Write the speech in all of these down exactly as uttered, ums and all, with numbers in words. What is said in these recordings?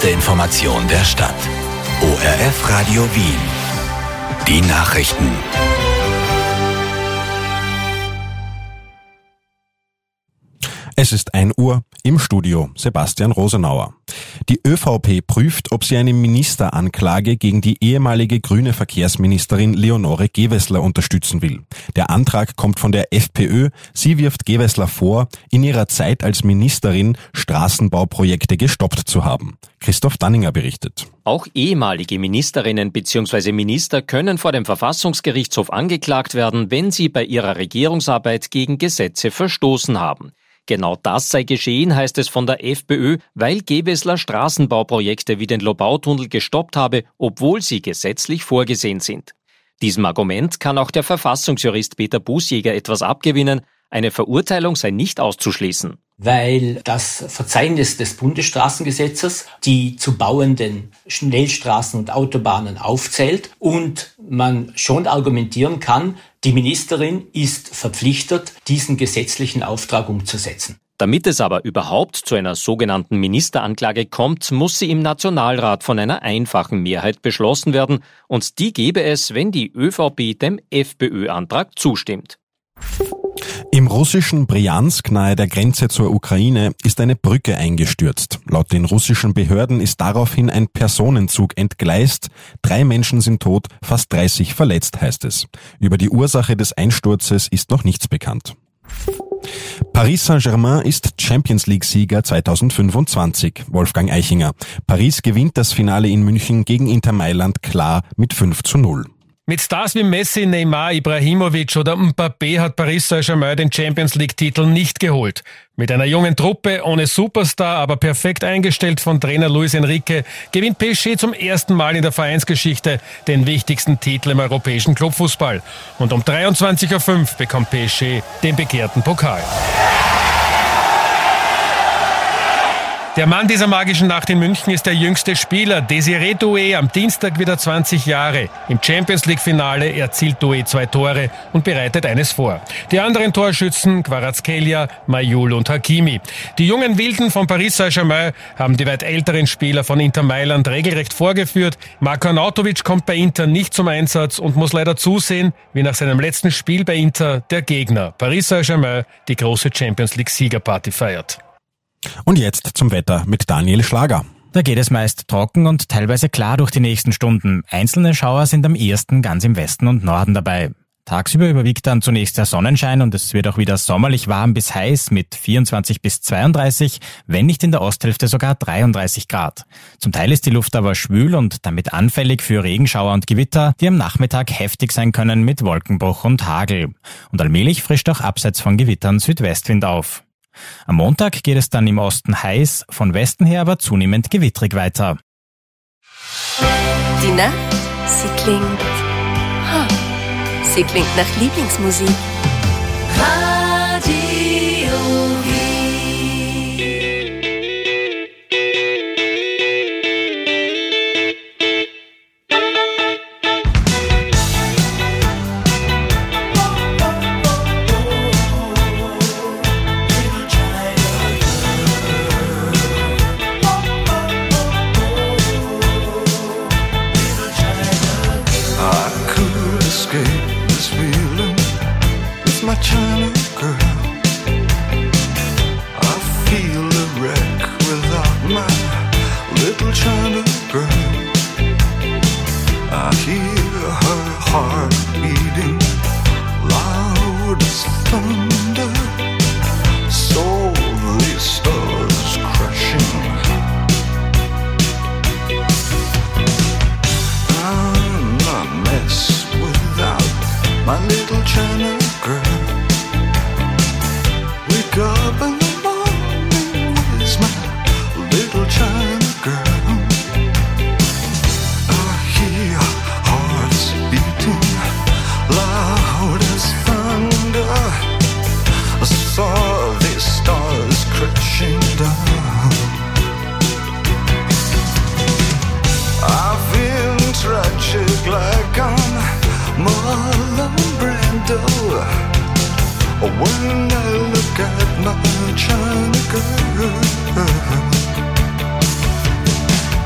erste Information der Stadt. O R F Radio Wien. Die Nachrichten. Es ist ein Uhr, im Studio Sebastian Rosenauer. Die ÖVP prüft, ob sie eine Ministeranklage gegen die ehemalige grüne Verkehrsministerin Leonore Gewessler unterstützen will. Der Antrag kommt von der FPÖ. Sie wirft Gewessler vor, in ihrer Zeit als Ministerin Straßenbauprojekte gestoppt zu haben. Christoph Danninger berichtet. Auch ehemalige Ministerinnen bzw. Minister können vor dem Verfassungsgerichtshof angeklagt werden, wenn sie bei ihrer Regierungsarbeit gegen Gesetze verstoßen haben. Genau das sei geschehen, heißt es von der FPÖ, weil Gewessler Straßenbauprojekte wie den Lobautunnel gestoppt habe, obwohl sie gesetzlich vorgesehen sind. Diesem Argument kann auch der Verfassungsjurist Peter Bußjäger etwas abgewinnen. Eine Verurteilung sei nicht auszuschließen. Weil das Verzeichnis des Bundesstraßengesetzes die zu bauenden Schnellstraßen und Autobahnen aufzählt und man schon argumentieren kann, die Ministerin ist verpflichtet, diesen gesetzlichen Auftrag umzusetzen. Damit es aber überhaupt zu einer sogenannten Ministeranklage kommt, muss sie im Nationalrat von einer einfachen Mehrheit beschlossen werden und die gebe es, wenn die ÖVP dem FPÖ-Antrag zustimmt. Im russischen Brjansk nahe der Grenze zur Ukraine ist eine Brücke eingestürzt. Laut den russischen Behörden ist daraufhin ein Personenzug entgleist. Drei Menschen sind tot, fast dreißig verletzt, heißt es. Über die Ursache des Einsturzes ist noch nichts bekannt. Paris Saint-Germain ist Champions-League-Sieger zweitausendfünfundzwanzig. Wolfgang Eichinger. Paris gewinnt das Finale in München gegen Inter Mailand klar mit fünf zu null. Mit Stars wie Messi, Neymar, Ibrahimovic oder Mbappé hat Paris Saint-Germain den Champions-League-Titel nicht geholt. Mit einer jungen Truppe, ohne Superstar, aber perfekt eingestellt von Trainer Luis Enrique, gewinnt P S G zum ersten Mal in der Vereinsgeschichte den wichtigsten Titel im europäischen Clubfußball. Und um dreiundzwanzig Uhr fünf bekommt P S G den begehrten Pokal. Der Mann dieser magischen Nacht in München ist der jüngste Spieler. Desiré Doué, am Dienstag wieder zwanzig Jahre. Im Champions-League-Finale erzielt Doué zwei Tore und bereitet eines vor. Die anderen Torschützen, Kvaratskhelia, Mayul und Hakimi. Die jungen Wilden von Paris Saint-Germain haben die weit älteren Spieler von Inter Mailand regelrecht vorgeführt. Marko Arnautovic kommt bei Inter nicht zum Einsatz und muss leider zusehen, wie nach seinem letzten Spiel bei Inter der Gegner Paris Saint-Germain die große Champions-League-Siegerparty feiert. Und jetzt zum Wetter mit Daniel Schlager. Da geht es meist trocken und teilweise klar durch die nächsten Stunden. Einzelne Schauer sind am ehesten ganz im Westen und Norden dabei. Tagsüber überwiegt dann zunächst der Sonnenschein und es wird auch wieder sommerlich warm bis heiß mit vierundzwanzig bis zweiunddreißig, wenn nicht in der Osthälfte sogar dreiunddreißig Grad. Zum Teil ist die Luft aber schwül und damit anfällig für Regenschauer und Gewitter, die am Nachmittag heftig sein können mit Wolkenbruch und Hagel. Und allmählich frischt auch abseits von Gewittern Südwestwind auf. Am Montag geht es dann im Osten heiß, von Westen her aber zunehmend gewittrig weiter. Die Nacht, sie klingt, ha, sie klingt nach Lieblingsmusik. Radio my China girl. I feel a wreck without my little China girl. I hear her heart beating loud as thunder, slowly stars crashing. I'm a mess without my little China girl. Wake up in the morning, where's my little China girl? I hear hearts beating loud as thunder. I saw these stars crashing down. I feel tragic like I'm Marlon Brando when I look at my China girl.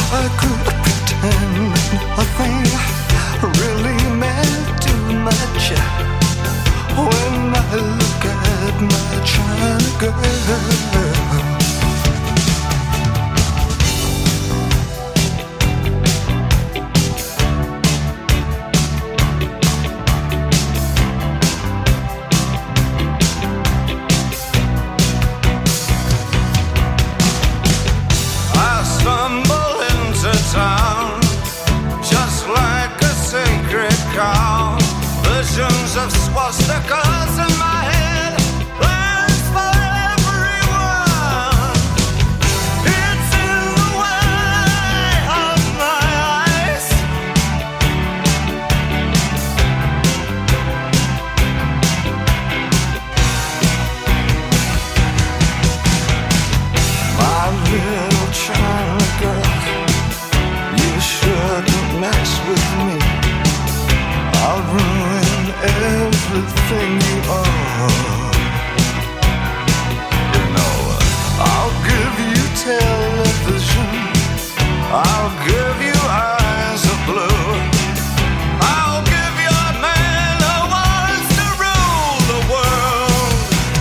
I could pretend nothing really meant too much when I look at my China girl. Visions of swastikas in my head, plans for everyone. It's in the way of my eyes. My little China girl, you shouldn't mess with me. I'll ruin everything you are. You know, I'll give you television, I'll give you eyes of blue, I'll give you a man who wants to rule the world.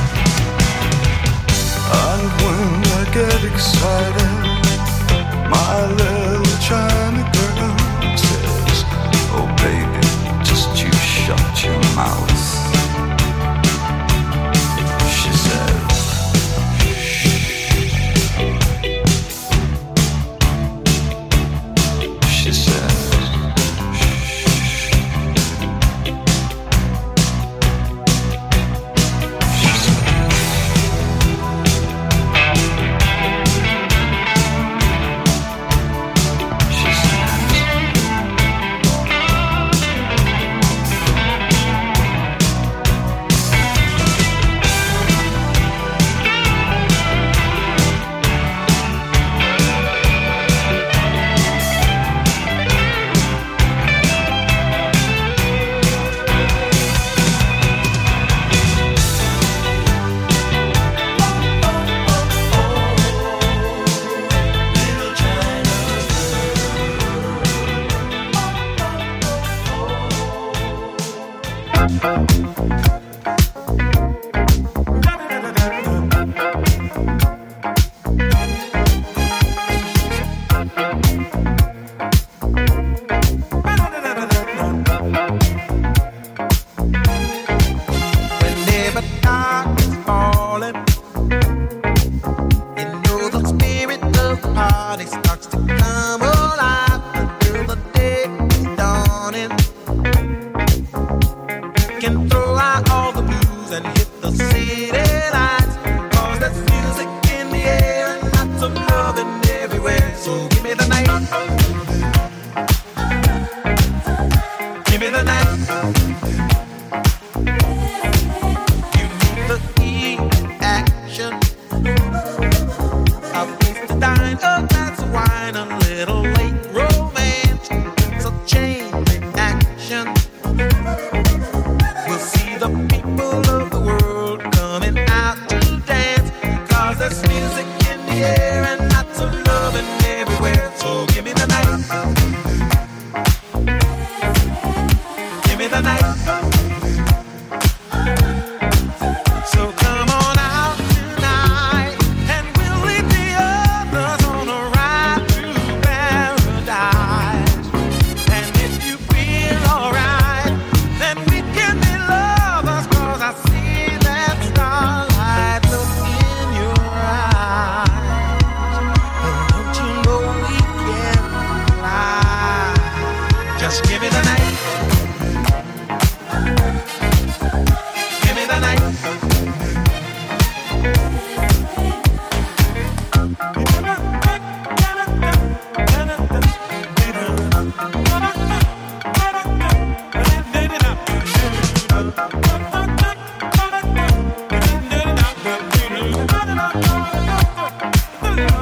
And when I get excited, my little China girl says, oh baby, you shut your mouth. She said, she said, she said, she said.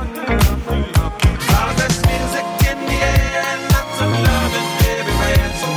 Cause there's music in the air and lots of love everywhere. So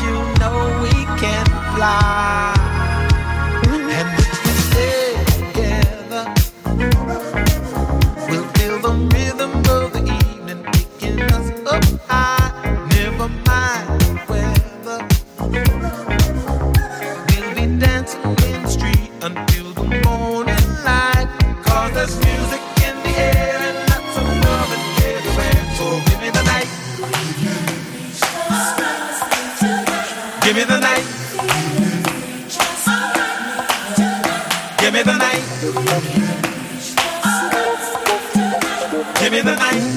you know we can fly. And if we stay together, we'll feel the rhythm of the evening picking us up high. Never mind the weather, we'll be dancing in the street until the morning light. Cause there's music in the air and lots of love everywhere. So give me the night, give me the night, give me the night, give me the night,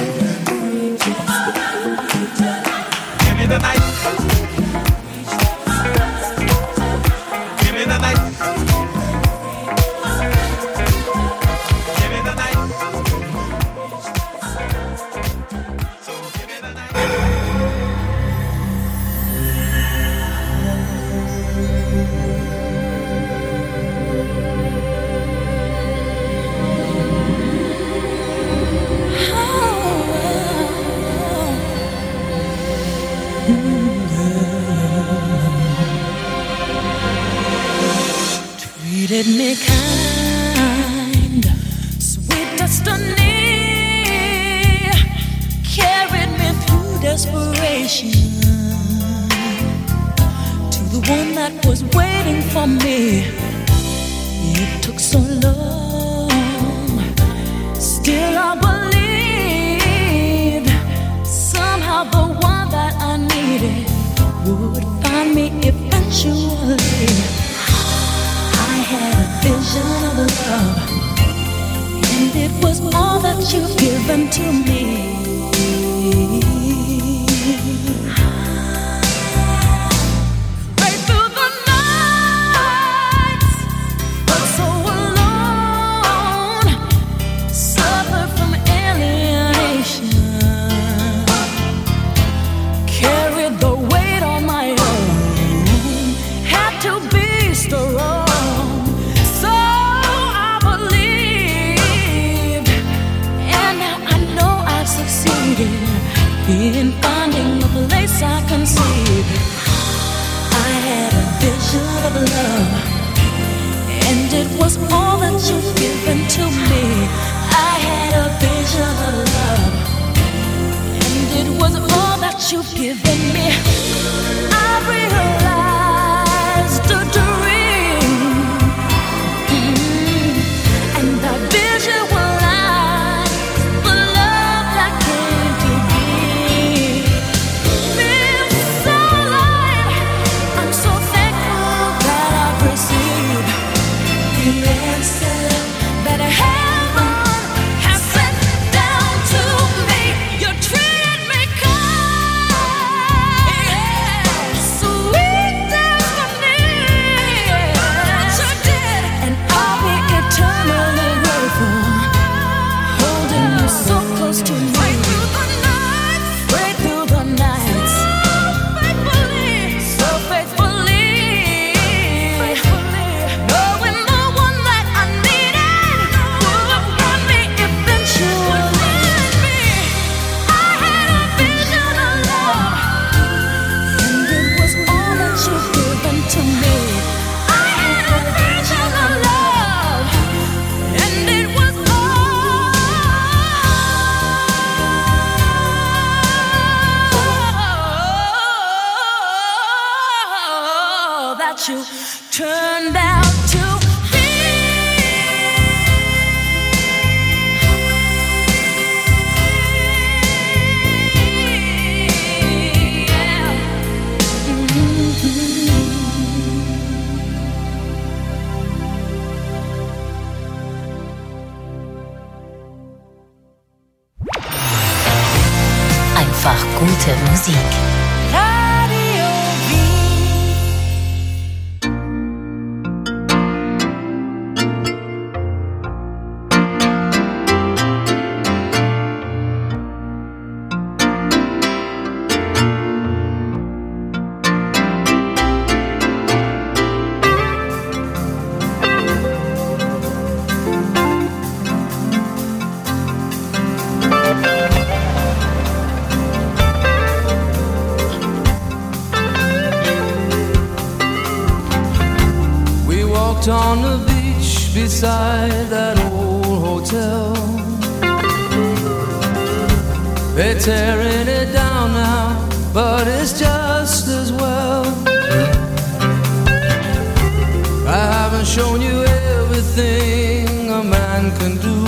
give me the night, give me the night, give me the night. So give me the night. Treated me kind, sweet destiny, carried me through desperation to the one that was waiting for me. It took so long, still I believed somehow the one that I needed would find me eventually. I had a vision of love, and it was all that you've given to me. Right through the nights, but so alone, suffered from alienation, carried the weight on my own, had to be strong. In finding a place I conceived, I had a vision of love, and it was all that you've given to me. I had a vision of love, and it was all that you've given me. I realized a dream, mm, and that vision was you turned out to be. Yeah. Mm-hmm. Einfach gute Musik. walked on the beach beside that old hotel. They're tearing it down now, but it's just as well. I haven't shown you everything a man can do,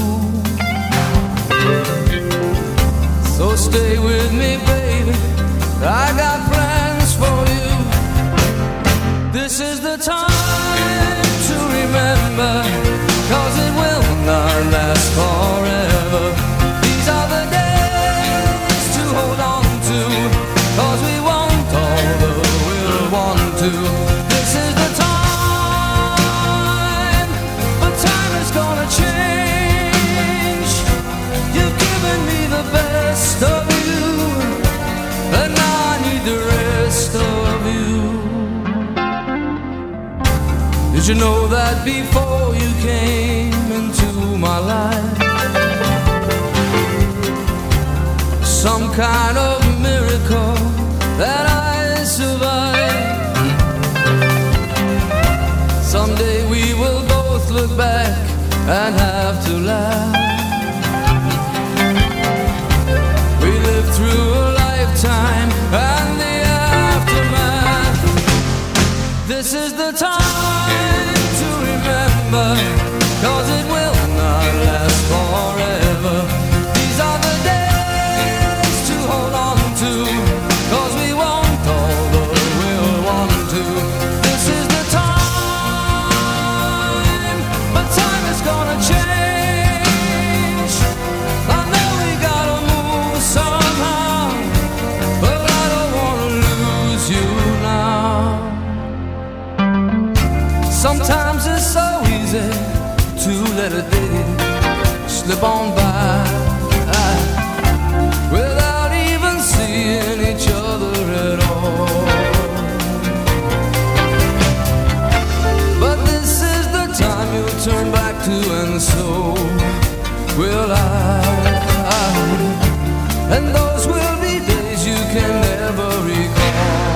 so stay with me, baby, I got plans for you. This is the time to remember, cause it will not last forever. These are the days to hold on to, cause we want all the we'll want to. This is the time, but time is gonna change. You've given me the best of you, and now I need the rest of you. Did you know that before you came into my life, some kind of miracle that I survived? Someday we will both look back and have to laugh. We lived through a lifetime and the aftermath. This is the time to remember, cause it will not last forever. These are the days to hold on to, cause we want all the we'll want to. This is the time, but time is gonna change. I know we gotta move somehow, but I don't wanna lose you now. Sometimes it's so easy to let a day slip on by without even seeing each other at all. But this is the time you'll turn back to, and so will I. And those will be days you can never recall.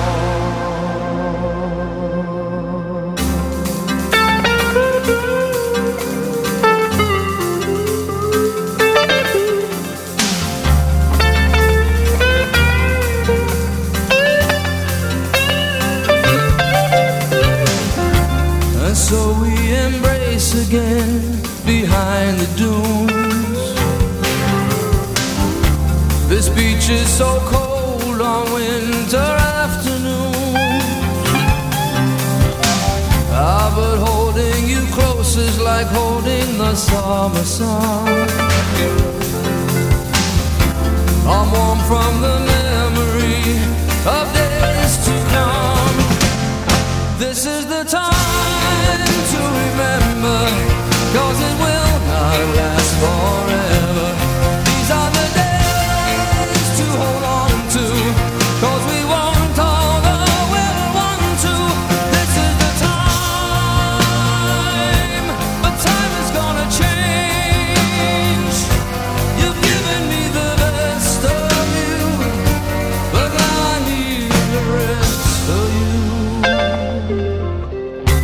So we embrace again behind the dunes. This beach is so cold on winter afternoons. Ah, but holding you close is like holding the summer sun. I'm warm from the memory of days to come. This is the time to remember, cause it will not last forever. These are the days to hold on to, cause we want all the we'll want to. This is the time, but time is gonna change. You've given me the best of you, but now I need the rest of you.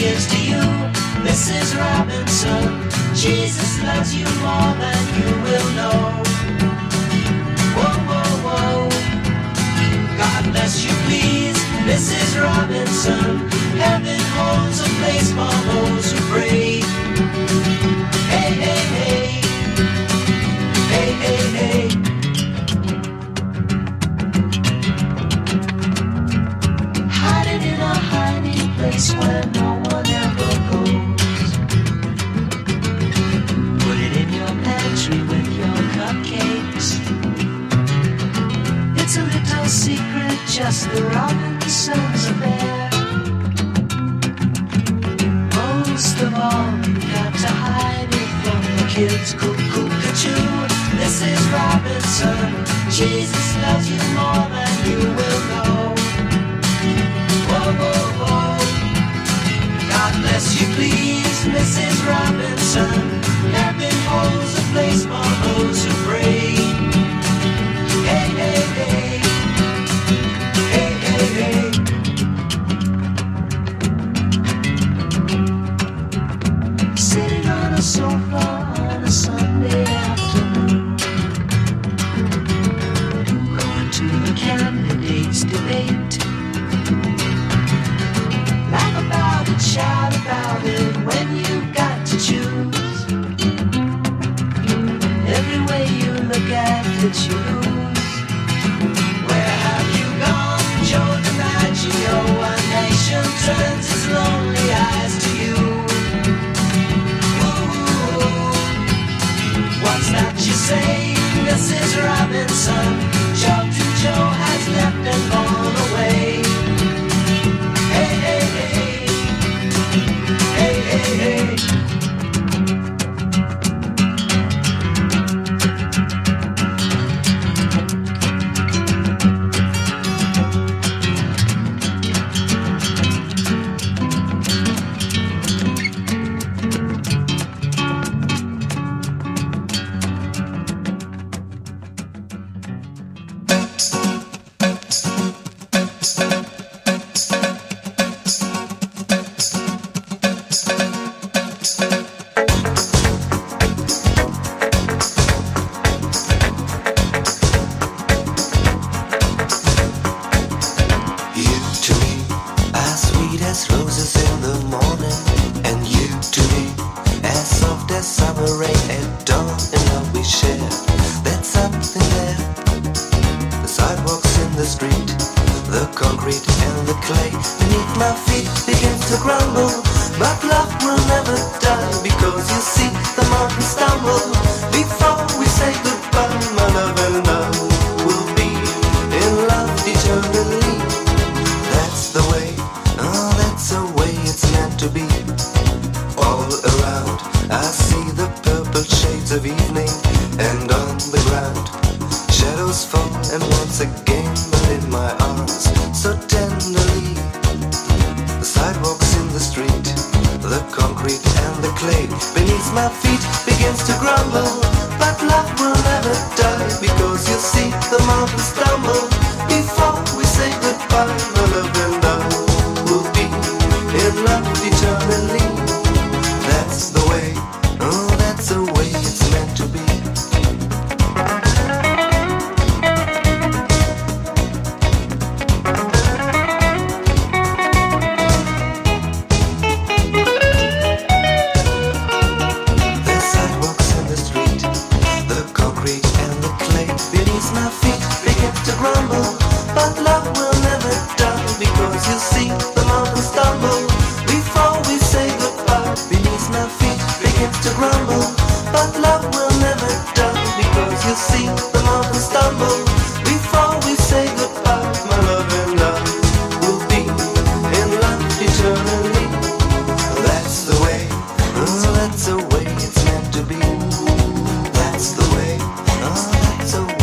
here's to you, Missus Robinson. Jesus loves you more than you will know. Whoa, whoa, whoa. God bless you, please, Missus Robinson. Heaven holds a place for those who pray. Hey, hey, hey. Hey, hey, hey. Hiding in a hiding place where no one ever goes. Put it in your pantry with your cupcakes. It's a little secret, just the Robinsons affair. Most of all, you got to hide it from the kids. Cuckoo-cuckoo, Missus Robinson. Jesus loves you more than you will know. Whoa, whoa, whoa. God bless you, please, Missus Robinson. Heaven holds a place for those who pray. Hey, hey, hey. Hey, hey, hey. Sitting on a sofa on a Sunday afternoon, going to the candidates' debate. Laugh about it, shout about it when you've got to choose. Every way you look at it, you lose. Where have you gone, Joe DiMaggio? A nation turns its lonely eyes to you. Ooh, what's that you say, Missus Robinson? Joe to Joe has left and gone away. Hey, hey, hey. Hey, hey, hey.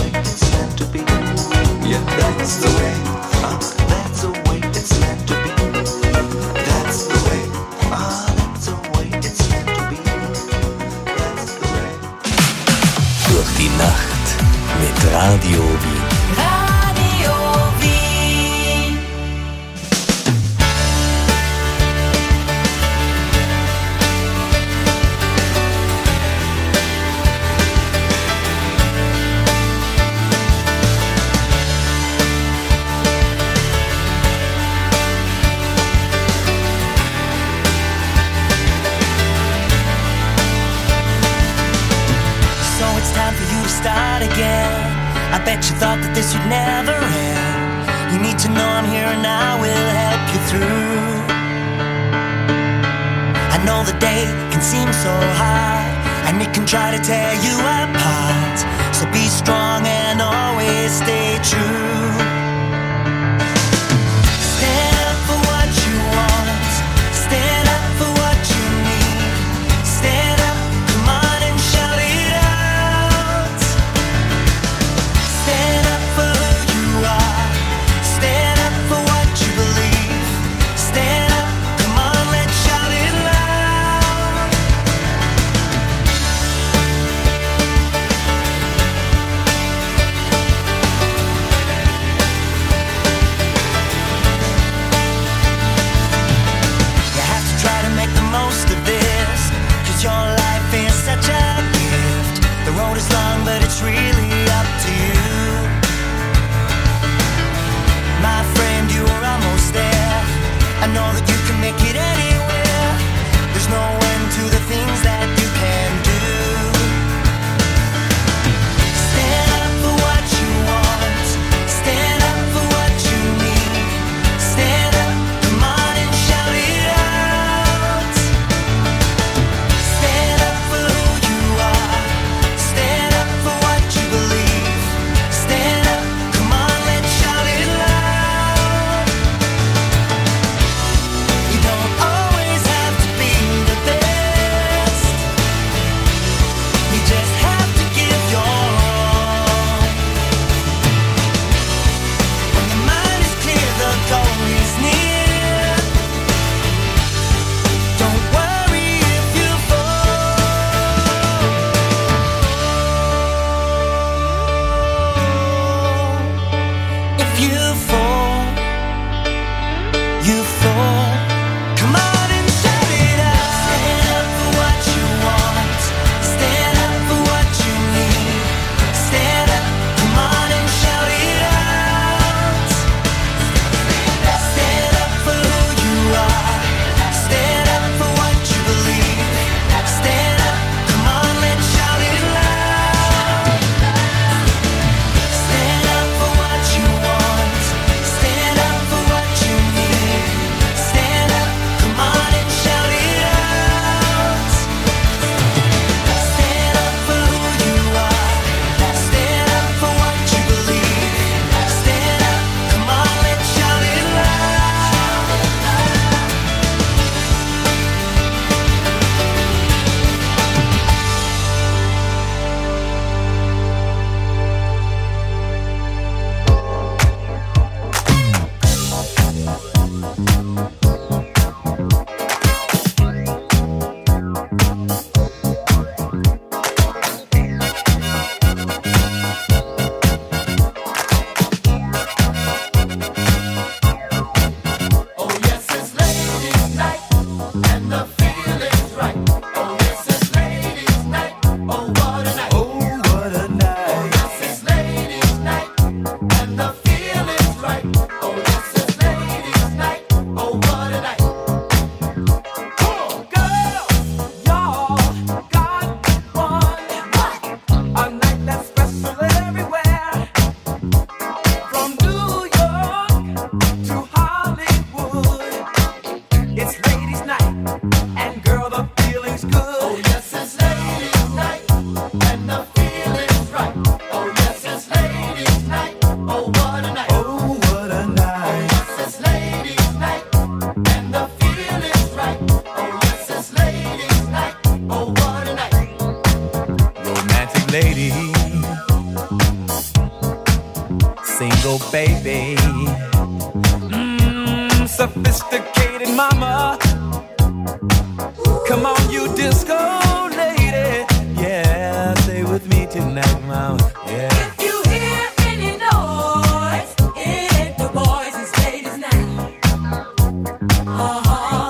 That's the way, uh, that's the way it's meant to be. thought that this would never end. You need to know I'm here and I will help you through. I know the day can seem so hard, and it can try to tear you apart. So be strong and always stay true. Stand up for what you want. Stand up for what you need. Stand up, come on and shout it out. Stand up for who you are. Stand up for what you believe. Stand up, come on, let's shout it loud. You have to try to make the most of this, 'cause your life is such a gift. The road is long, but it's really up to you. My friend, you are almost there. I know that you can make it anywhere. There's no end to the things that you can do. Stand up for what you want. Stand up for what you need. Stand up, come on and shout it out. Stand up for who you are. Stand up for what you believe. Stand up, come on, let's shout it loud. You don't always have to be the best. You just have to give your all. When your mind is clear, the goal is near. Don't worry if you fall. If you fall, you fall. Come on and shout it out. Stand up for what you want. Stand up for what you need. Stand up, come on and shout it out. Stand up for who you are. Stand up for what you believe. Stand up, come on, let's shout it loud. Stand up for what you want. Stand up for what you need. Stand up, come on and shout it out. Stand up for who you are. Stand up for what you believe. Stand up, come on, let's shout it loud. Oh yes, it's ladies' night, and the feeling's right. Oh yes, it's ladies' night. Oh what a night. Oh what a night. Oh yes, it's ladies' night, and the feeling's right. Oh yes, it's ladies' night. Oh what a night. Come on, girls, y'all got one. A night that's special everywhere. From New York to Hollywood, it's ladies' night, and girl, the feeling's good. Oh yes, it's ladies' night, and the feeling's right. Oh yes, it's ladies' night. Oh what a night. Oh what a night. Oh yes, it's ladies' night, and the feeling's right. Oh yes, it's ladies' night. Oh what a night. Romantic lady, single baby, mm, sophisticated mama. Come on, you disco lady, yeah, stay with me tonight, mama. Yeah. If you hear any noise, it the boys, it's ladies' night. Uh-huh.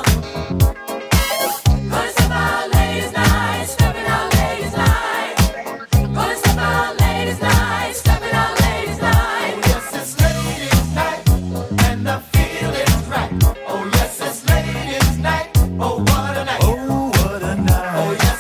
Gonna step out ladies' night, stepping out ladies' night. Gonna step out ladies' night, stepping out ladies' night. Oh yes, it's ladies' night, and the feeling's right. Oh yes, it's ladies' night. Oh what a night. Oh what a night. Oh yes,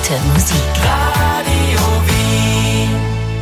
gute Musik. Radio Wien.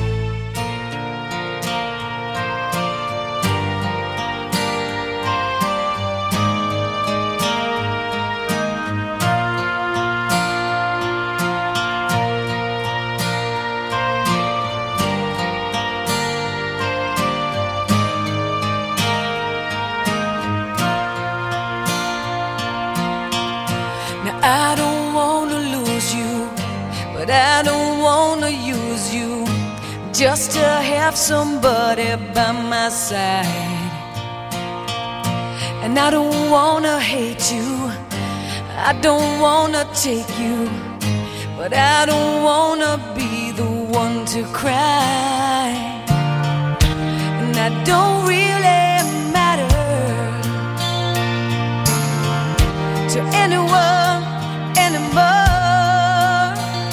Now I don't wanna lose you, but I don't wanna use you just to have somebody by my side. And I don't wanna hate you, I don't wanna take you, but I don't wanna be the one to cry. And I don't really matter to anyone anymore.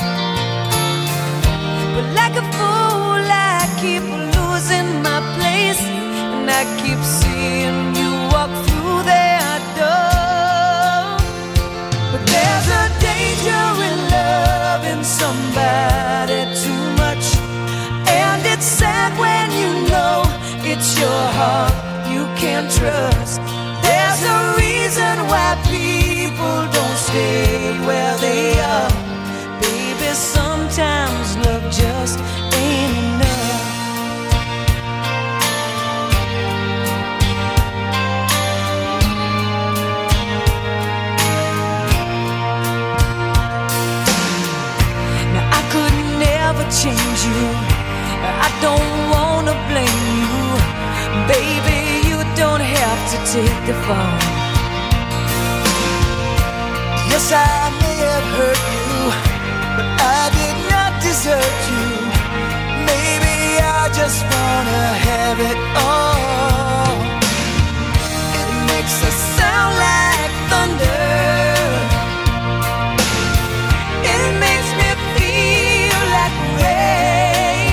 But like a fool I keep losing my place, and I keep seeing you walk through their door. But there's a danger in loving somebody too much, and it's sad when you know it's your heart you can't trust. There's a reason why people don't stay where they are. Baby, sometimes love just ain't enough. Now I could never change you, I don't wanna blame you. Baby, you don't have to take the fall. Yes, I may have hurt you, but I did not desert you. Maybe I just wanna have it all. It makes us sound like thunder. It makes me feel like rain,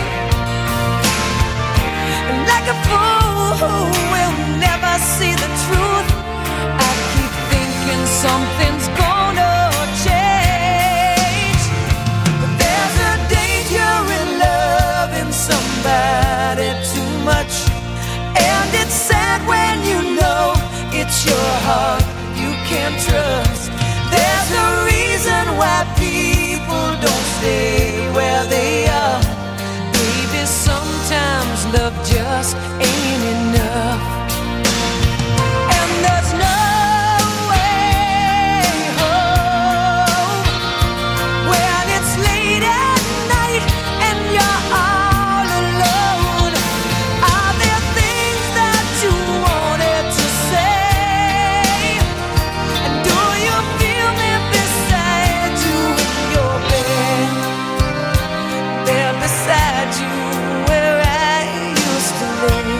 and like a fool who will never see the truth. I keep thinking something's gonna change. But there's a danger in loving somebody too much, and it's sad when you know it's your heart you can't trust. There's a reason why people don't stay where they are. Baby, sometimes love just ain't enough. And there's no way home when it's late at night and you're all alone. Are there things that you wanted to say? And do you feel me beside you in your bed? There beside you where I used to lay.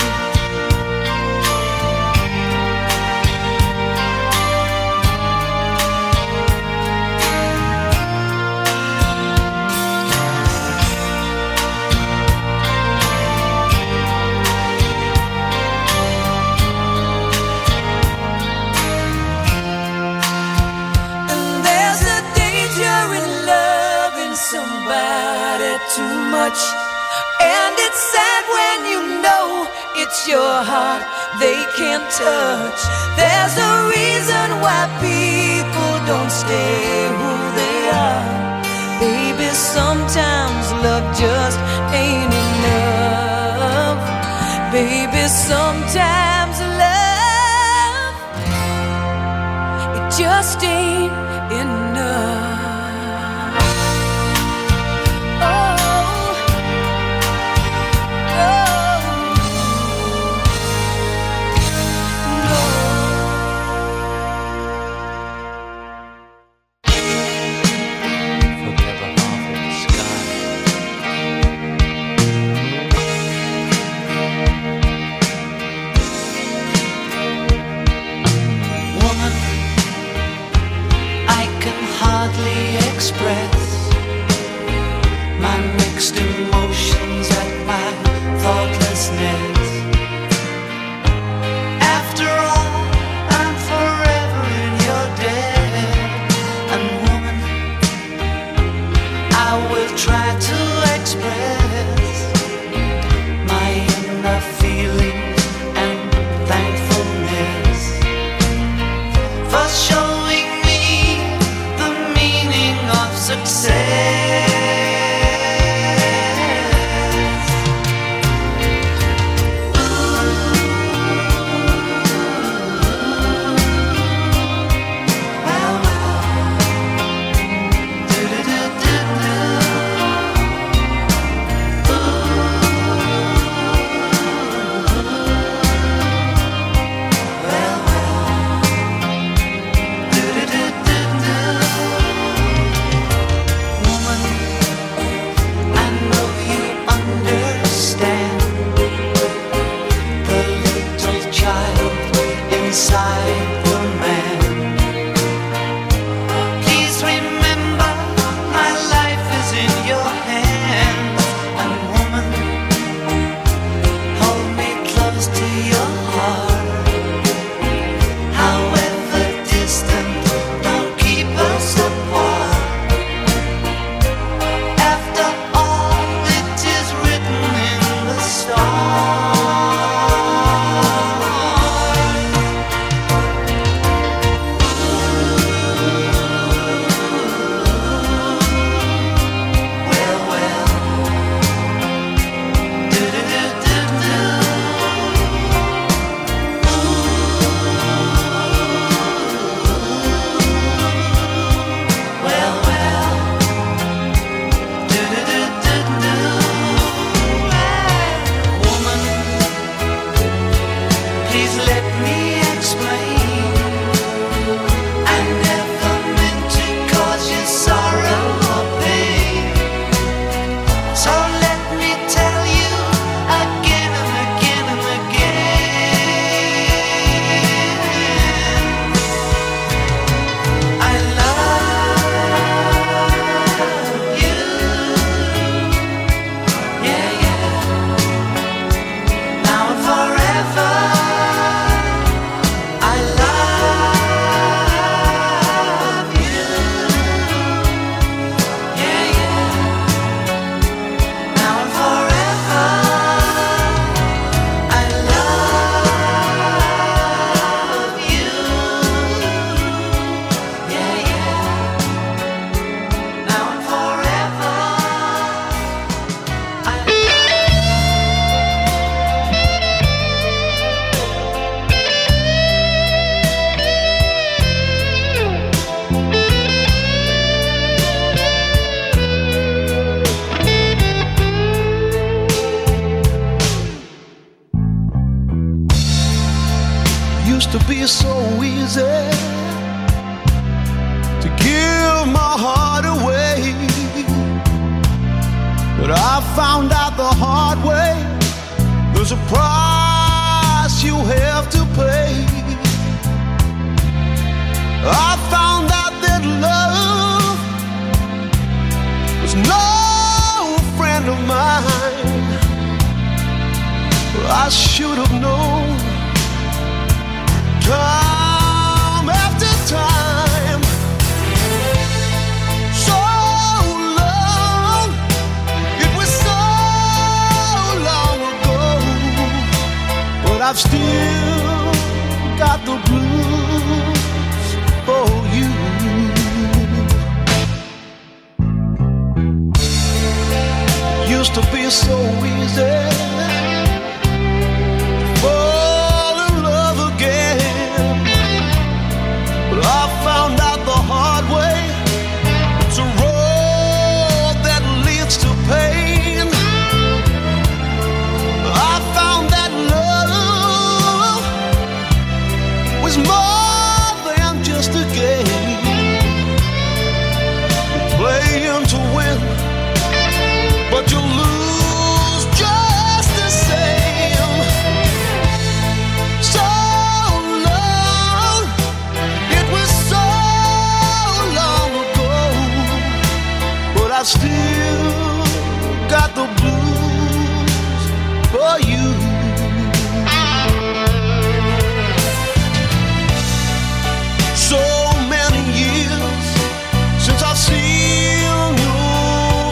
And there's a danger in loving somebody too much, and it's sad when you know it's your heart they can't touch. There's a reason why people don't stay who they are. Baby, sometimes love just ain't enough. Baby, sometimes love, it just ain't enough. I will try to express my inner feelings and thankfulness for showing me the meaning of success. To be so easy to give my heart away, but I found out the hard way there's a price you have to pay. I found out that love was no friend of mine. I should have known time after time. So long, it was so long ago, but I've still got the blues for you. Used to be so easy fall in love again, but I found out the hard way it's a road that leads to pain. I found that love was more than just a game, playing to win, but you lose just the same. So long, it was so long ago, but I still got the blues for you. So many years since I've seen your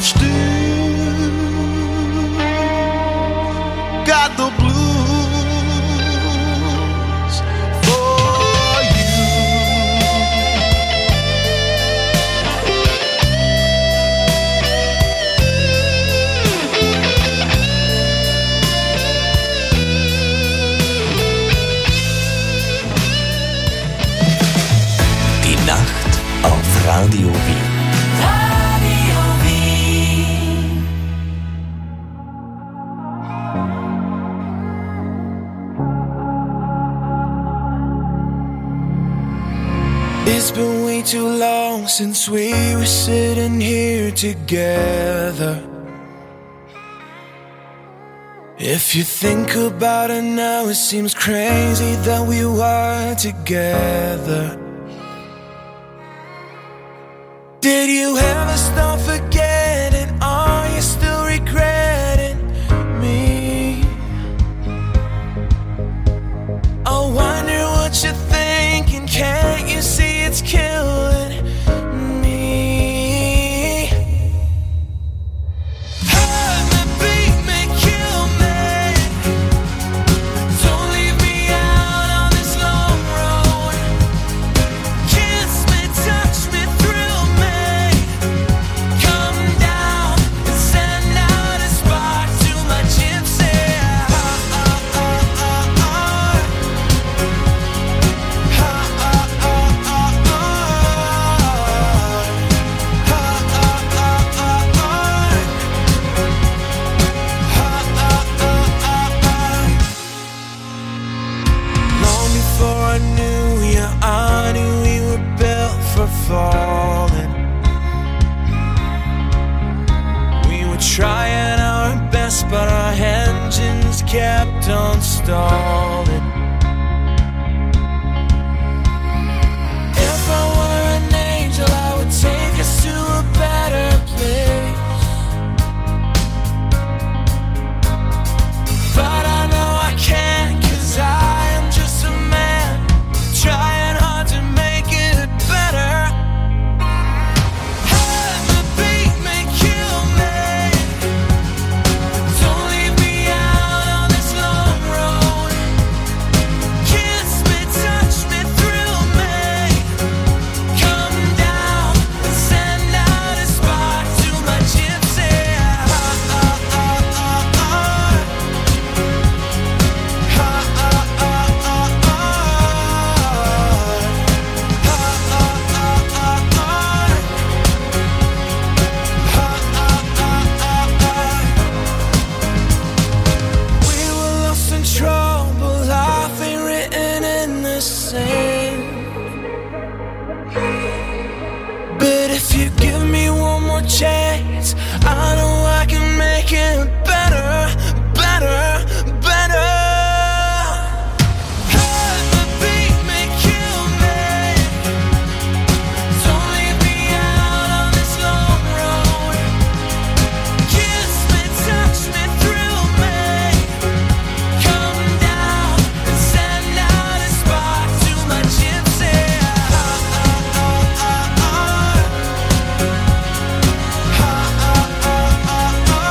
still got the blues for you. Die Nacht auf Radio Wien. Radio Wien. It's been way too long since we were sitting here together. If you think about it now, it seems crazy that we were together. Did you ever stop forgetting? Are you still regretting me? I wonder what you're thinking. Can't you see it's killing me? Hurt me, beat me, kill me. Don't leave me out on this long road. Kiss me, touch me, thrill me. Come down and send out a spark to my gypsy heart. Long before I knew you, I knew we were built for falling. We were trying our best, but our engines kept on stalling. If I were an angel, I would take us to a better place. But I know I can't, 'cause I am just a man trying hard to make it better. Hurt me, beat me, kill me. Don't leave me out on this long road. Kiss me, touch me, thrill me. Come down and send out a spark to my gypsy heart. We were lost in trouble, life ain't written in the sand. But if you give me one more chance, I know I can make it better, better, better. Hurt me, beat me, kill me. Don't leave me out on this long road. Kiss me, touch me, thrill me. Come down and send out a spark to my gypsy heart. Hurt me,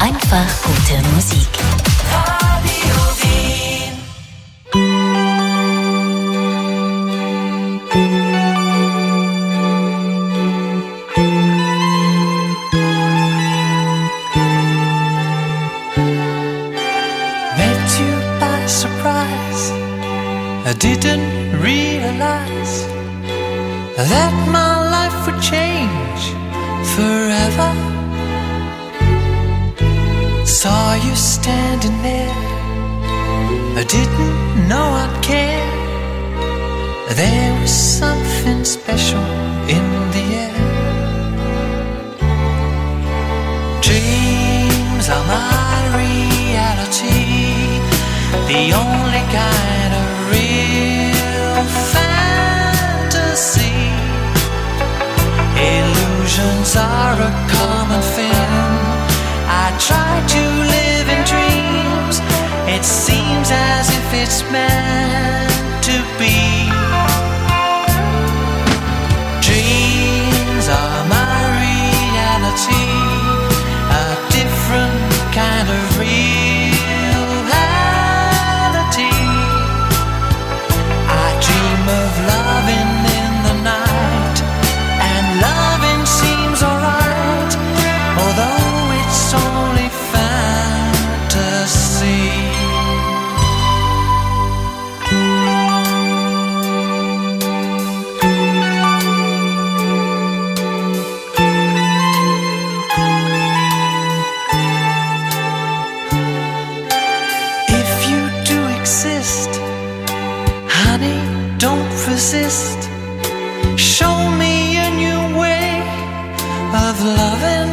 Einfach gute Musik. Radio Wien. Met you by surprise. I didn't realize that my life would change forever. Saw you standing there. I didn't know I'd care. There was something special in the air. Dreams are my reality, the only kind of real fantasy. Illusions are a common thing. I try to live in dreams. It seems as if it's meant to be. Dreams are my reality, a different kind of reality. I dream of loving in the night, and loving seems alright, although it's only fantasy. If you do exist, honey, don't resist. Show me a new way of loving.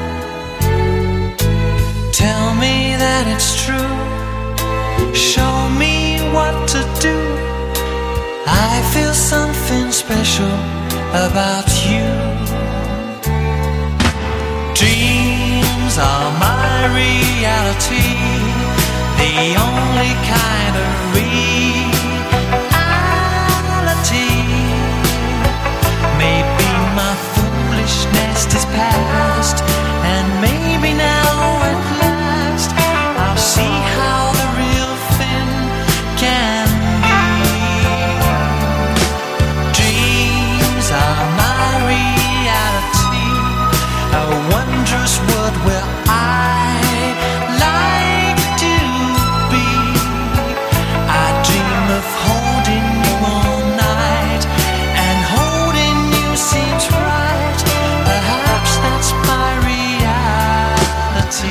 Tell me that it's true. Show me what to do. I feel something special about you. Dreams are my reality, the only kind of reality. Maybe my foolishness is past, and maybe now at last I'll see how the real thing can be. Dreams are my reality, a wondrous world where I like to be. I dream of holding you all night, and holding you seems right. Perhaps that's my reality.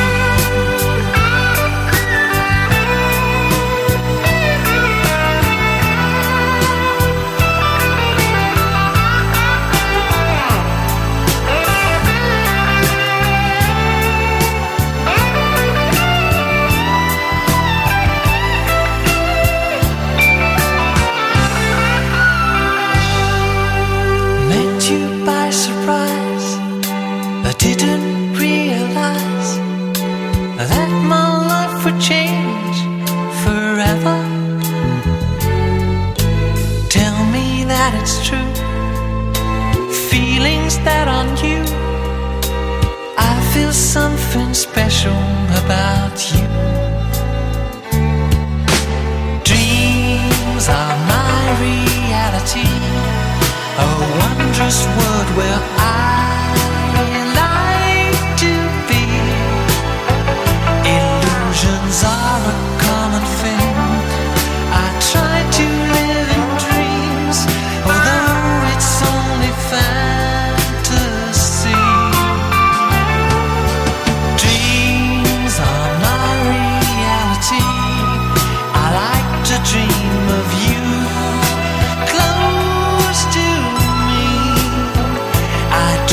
Met you by surprise. I didn't realize that my life would change forever. Tell me that it's true. Feelings that aren't you. I feel something special about you. Dreams are my reality, a wondrous world where I like to be. Illusions are a common thing. I try to live in dreams, although it's only fantasy. Dreams are my reality. I like to dream of you close to me. I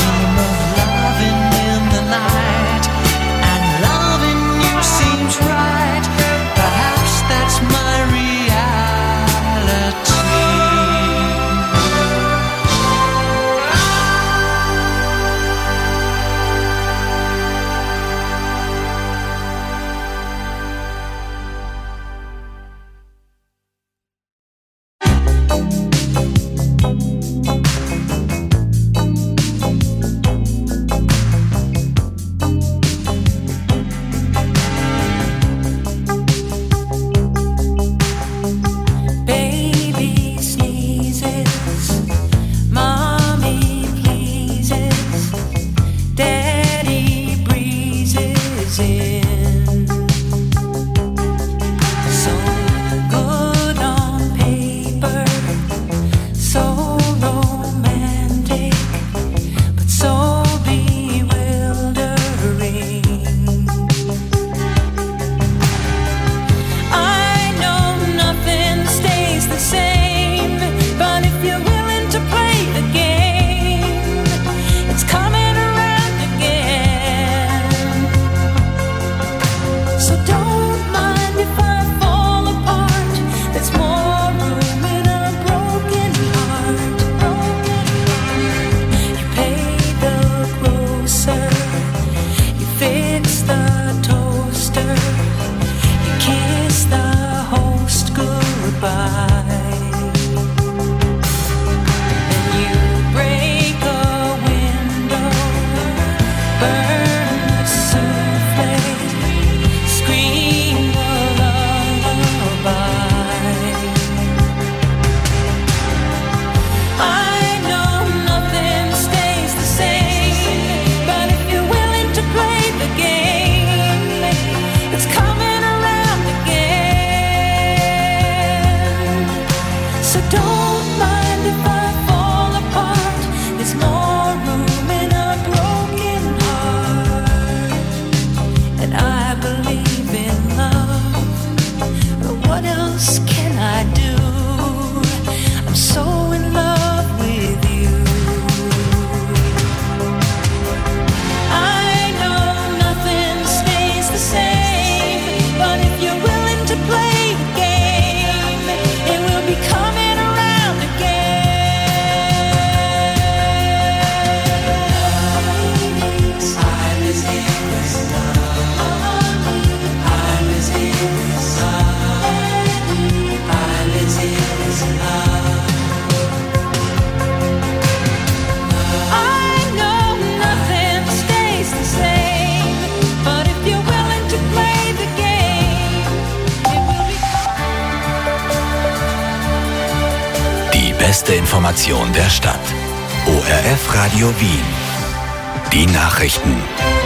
beste Information der Stadt. O R F Radio Wien. Die Nachrichten.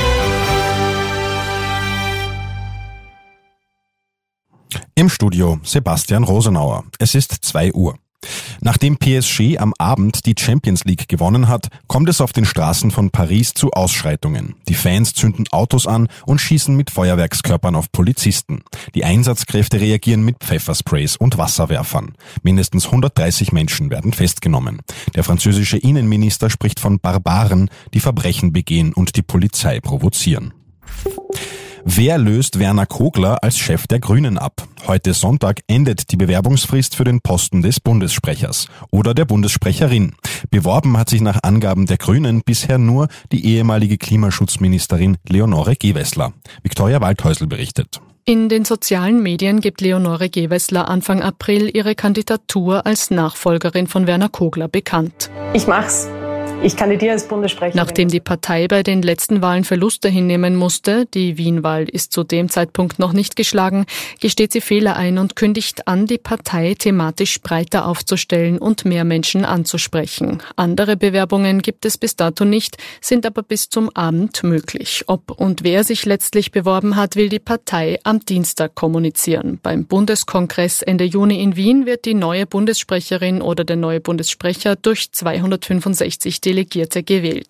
Im Studio Sebastian Rosenauer. Es ist zwei Uhr. Nachdem P S G am Abend die Champions League gewonnen hat, kommt es auf den Straßen von Paris zu Ausschreitungen. Die Fans zünden Autos an und schießen mit Feuerwerkskörpern auf Polizisten. Die Einsatzkräfte reagieren mit Pfeffersprays und Wasserwerfern. Mindestens hundertdreißig Menschen werden festgenommen. Der französische Innenminister spricht von Barbaren, die Verbrechen begehen und die Polizei provozieren. Wer löst Werner Kogler als Chef der Grünen ab? Heute Sonntag endet die Bewerbungsfrist für den Posten des Bundessprechers oder der Bundessprecherin. Beworben hat sich nach Angaben der Grünen bisher nur die ehemalige Klimaschutzministerin Leonore Gewessler. Viktoria Waldhäusl berichtet. In den sozialen Medien gibt Leonore Gewessler Anfang April ihre Kandidatur als Nachfolgerin von Werner Kogler bekannt. Ich mach's. Ich kandidiere als Bundessprecherin. Nachdem die Partei bei den letzten Wahlen Verluste hinnehmen musste, die Wien-Wahl ist zu dem Zeitpunkt noch nicht geschlagen, gesteht sie Fehler ein und kündigt an, die Partei thematisch breiter aufzustellen und mehr Menschen anzusprechen. Andere Bewerbungen gibt es bis dato nicht, sind aber bis zum Abend möglich. Ob und wer sich letztlich beworben hat, will die Partei am Dienstag kommunizieren. Beim Bundeskongress Ende Juni in Wien wird die neue Bundessprecherin oder der neue Bundessprecher durch zweihundertfünfundsechzig Delegierte gewählt.